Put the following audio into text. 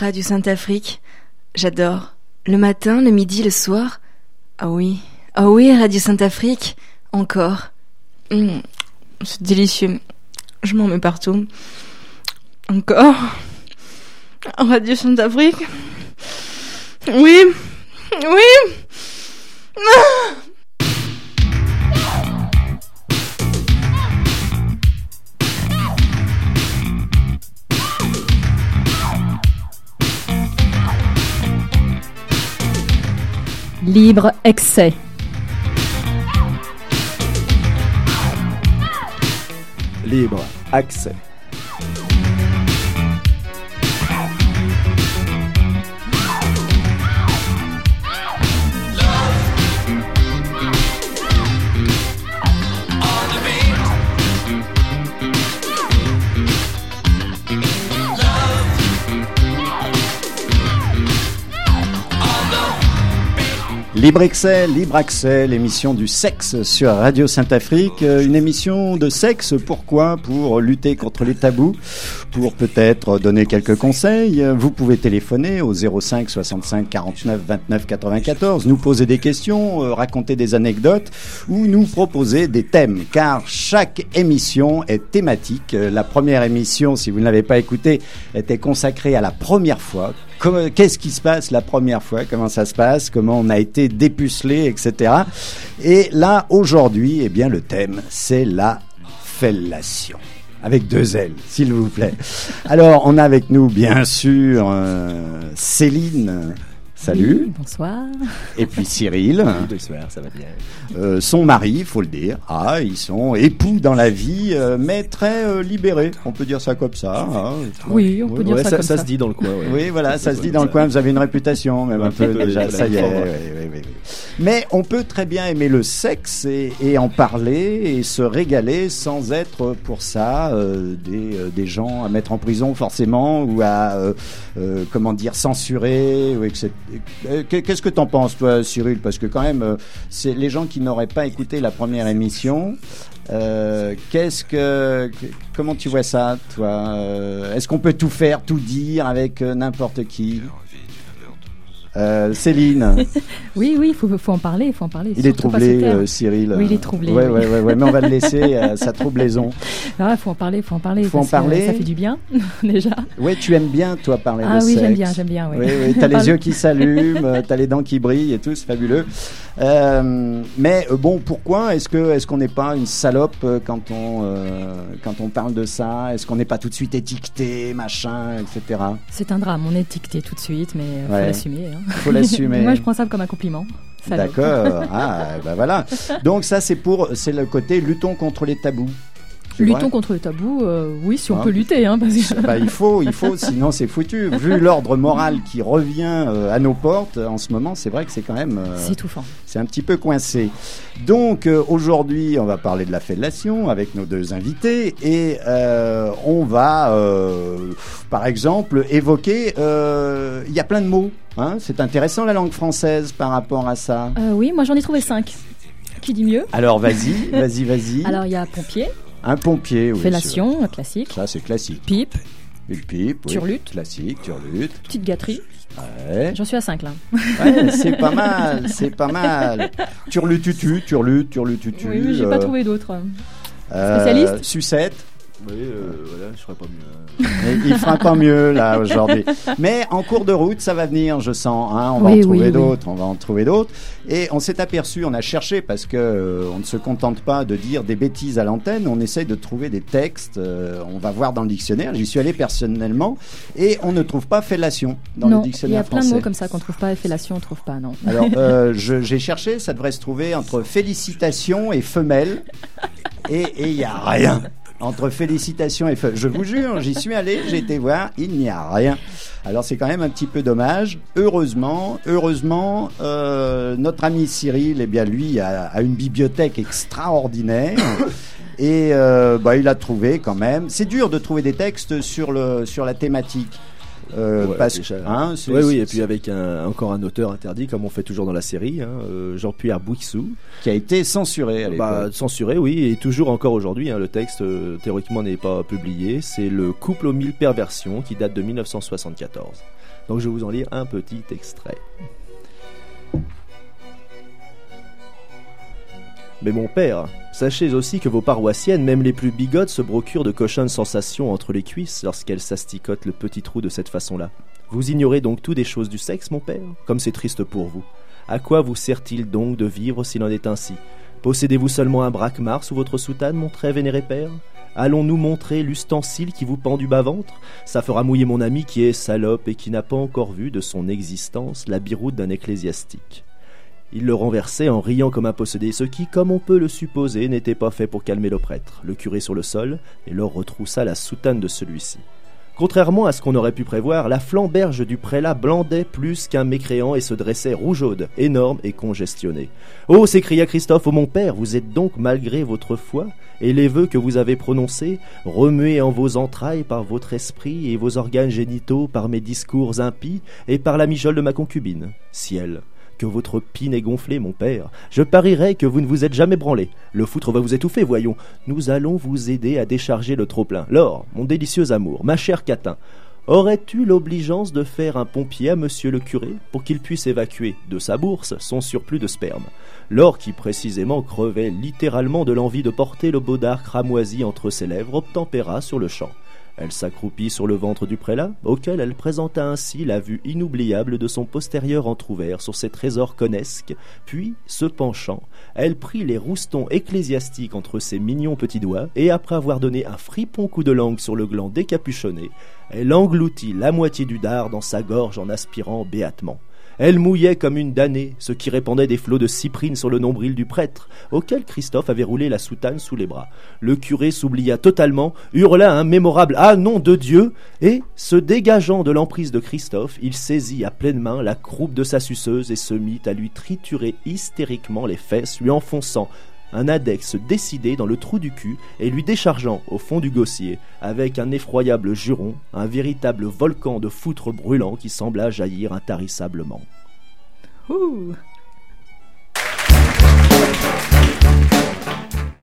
Radio Sainte-Afrique, j'adore. Le matin, le midi, le soir. Ah oui, Radio Sainte-Afrique, encore. C'est délicieux. Je m'en mets partout. Encore. Radio Sainte-Afrique. Oui. Libre excès. Libre accès. Libre accès, l'émission du sexe sur Radio Sainte-Afrique. Une émission de sexe, pourquoi ? Pour lutter contre les tabous, pour peut-être donner quelques conseils. Vous pouvez téléphoner au 05 65 49 29 94, nous poser des questions, raconter des anecdotes ou nous proposer des thèmes, car chaque émission est thématique. La première émission, si vous ne l'avez pas écoutée, était consacrée à la première fois. Qu'est-ce qui se passe la première fois ? Comment ça se passe ? Comment on a été dépucelé, etc. Et là, aujourd'hui, eh bien, le thème, c'est la fellation. Avec 2 L, s'il vous plaît. Alors, on a avec nous, bien sûr, Céline. Salut. Oui, bonsoir. Et puis Cyril. Bonsoir, ça va bien. Son mari, il faut le dire. Ils sont époux dans la vie, mais très libérés. On peut dire ça comme ça. Oui, on peut dire ça comme ça. Ça se dit dans le coin. Ouais. Oui, voilà, ça se dit dans le coin. Vous avez une réputation, même un peu déjà. Ça y est. Oui. Mais on peut très bien aimer le sexe et en parler et se régaler sans être pour ça des gens à mettre en prison forcément ou à censurer ou etc. Qu'est-ce que t'en penses, toi, Cyril ? Parce que quand même, c'est les gens qui n'auraient pas écouté la première émission. Comment tu vois ça, toi ? Est-ce qu'on peut tout faire, tout dire avec n'importe qui ? Céline. Oui, il faut en parler, Il est troublé, Cyril. Oui, il est troublé. Ouais, mais on va le laisser à sa troublaison. Il faut en parler. Faut en parler. Ça fait du bien, déjà. Ouais, tu aimes bien, toi, parler de sexe. Ah oui, j'aime bien, oui. Oui, t'as les yeux qui s'allument, t'as les dents qui brillent et tout, c'est fabuleux. Mais bon, pourquoi est-ce qu'on n'est pas une salope quand on parle de ça ? Est-ce qu'on n'est pas tout de suite étiqueté, machin, etc. C'est un drame, on est étiqueté tout de suite, mais faut l'assumer. Faut l'assumer. Moi, je prends ça comme un compliment. Salope. D'accord. Voilà. Donc ça, c'est le côté luttons contre les tabous. Luttons contre le tabou, oui, si on peut lutter. Parce que... il faut, sinon c'est foutu. Vu l'ordre moral qui revient à nos portes, en ce moment, c'est vrai que c'est quand même... c'est étouffant. C'est un petit peu coincé. Donc, aujourd'hui, on va parler de la fellation avec nos 2 invités et on va, par exemple, évoquer... Il y a plein de mots. C'est intéressant, la langue française, par rapport à ça. Oui, moi, j'en ai trouvé 5. Qui dit mieux ? Alors, vas-y. Alors, il y a pompier. Un pompier, oui. Fellation, classique. Ça, c'est classique. Pipe. Une pipe, oui. Turlute. Classique, turlute. Petite gâterie. Ouais. J'en suis à 5 là. Ouais, c'est pas mal. Turlututu. Oui, j'ai pas trouvé d'autres. Spécialiste. Sucette. Oui, voilà, je ferais pas mieux. Il fera pas mieux là aujourd'hui. Mais en cours de route, ça va venir, je sens. On va en trouver d'autres. Et on s'est aperçu, on a cherché parce que on ne se contente pas de dire des bêtises à l'antenne. On essaye de trouver des textes. On va voir dans le dictionnaire. J'y suis allé personnellement et on ne trouve pas fellation dans le dictionnaire français. Il y a plein de mots comme ça qu'on trouve pas. Et fellation, on trouve pas, non. Alors j'ai cherché, ça devrait se trouver entre félicitation et femelle. Et il y a rien. Entre félicitations et je vous jure, j'y suis allé, j'ai été voir, il n'y a rien. Alors c'est quand même un petit peu dommage. Heureusement, notre ami Cyril, lui a une bibliothèque extraordinaire. Et il a trouvé quand même. C'est dur de trouver des textes sur la thématique. parce déjà. que Oui, et puis avec encore un auteur interdit, comme on fait toujours dans la série, Jean-Pierre Bouixou, qui a été censuré à l'époque. Censuré, oui, et toujours encore aujourd'hui. Le texte théoriquement n'est pas publié. C'est Le couple aux 1000 perversions, qui date de 1974. Donc je vais vous en lire un petit extrait. Mais mon père, sachez aussi que vos paroissiennes, même les plus bigotes, se procurent de cochonnes sensations entre les cuisses lorsqu'elles s'asticotent le petit trou de cette façon-là. Vous ignorez donc tout des choses du sexe, mon père ? Comme c'est triste pour vous. À quoi vous sert-il donc de vivre s'il en est ainsi ? Possédez-vous seulement un braquemar sous votre soutane, mon très vénéré père ? Allons-nous montrer l'ustensile qui vous pend du bas-ventre ? Ça fera mouiller mon ami qui est salope et qui n'a pas encore vu de son existence la biroute d'un ecclésiastique. Il le renversait en riant comme un possédé, ce qui, comme on peut le supposer, n'était pas fait pour calmer le prêtre, le curé sur le sol, et leur retroussa la soutane de celui-ci. Contrairement à ce qu'on aurait pu prévoir, la flamberge du prélat blandait plus qu'un mécréant et se dressait rougeaude, énorme et congestionnée. « Oh !» s'écria Christophe, « oh mon père, vous êtes donc, malgré votre foi, et les vœux que vous avez prononcés, remués en vos entrailles par votre esprit et vos organes génitaux par mes discours impies et par la mijaule de ma concubine. Ciel ! Que votre pine est gonflée, mon père. Je parierais que vous ne vous êtes jamais branlé. Le foutre va vous étouffer, voyons. Nous allons vous aider à décharger le trop-plein. Laure, mon délicieux amour, ma chère Catin, aurais-tu l'obligeance de faire un pompier à monsieur le curé pour qu'il puisse évacuer de sa bourse son surplus de sperme ? Laure, qui précisément crevait littéralement de l'envie de porter le baudard cramoisi entre ses lèvres, obtempéra sur le champ. Elle s'accroupit sur le ventre du prélat, auquel elle présenta ainsi la vue inoubliable de son postérieur entrouvert sur ses trésors connesques, puis, se penchant, elle prit les roustons ecclésiastiques entre ses mignons petits doigts, et après avoir donné un fripon coup de langue sur le gland décapuchonné, elle engloutit la moitié du dard dans sa gorge en aspirant béatement. Elle mouillait comme une damnée, ce qui répandait des flots de cyprine sur le nombril du prêtre, auquel Christophe avait roulé la soutane sous les bras. Le curé s'oublia totalement, hurla un mémorable « Ah, nom de Dieu !» et, se dégageant de l'emprise de Christophe, il saisit à pleine main la croupe de sa suceuse et se mit à lui triturer hystériquement les fesses, lui enfonçant un index décidé dans le trou du cul et lui déchargeant au fond du gossier, avec un effroyable juron, un véritable volcan de foutre brûlant qui sembla jaillir intarissablement. Ouh.